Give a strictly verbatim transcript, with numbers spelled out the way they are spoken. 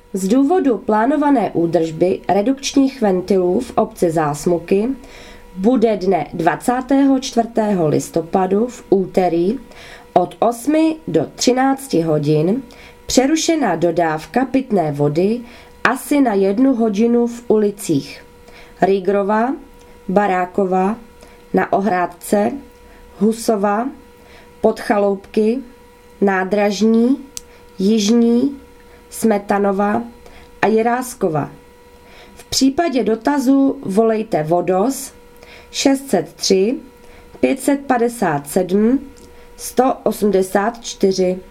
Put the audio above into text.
Z důvodu plánované údržby redukčních ventilů v obci Zásmuky bude dne dvacátého čtvrtého listopadu v úterý od osmi do třinácti hodin přerušena dodávka pitné vody asi na jednu hodinu v ulicích Rýgrova, Barákova, Na Ohrádce, Husova, Podchaloupky, Nádražní, Jižní, Smetanova a Jiráskova. V případě dotazu volejte Vodos šest set tři pět set padesát sedm sto osmdesát čtyři.